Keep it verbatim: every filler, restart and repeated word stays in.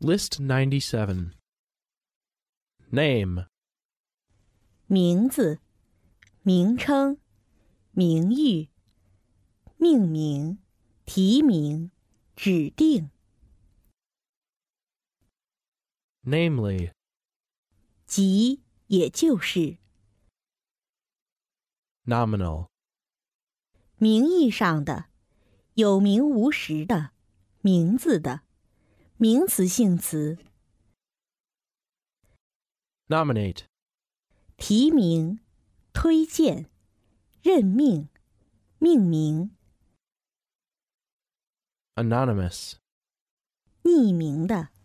List ninety-seven. Name. 名字、名称、名誉、命名、提名、指定。 Namely. 即也就是。 Nominal. 名义上的，有名无实的，名字的，名词性词。 Nominate. 提名、推荐、任命、命名。 Anonymous. 匿名的。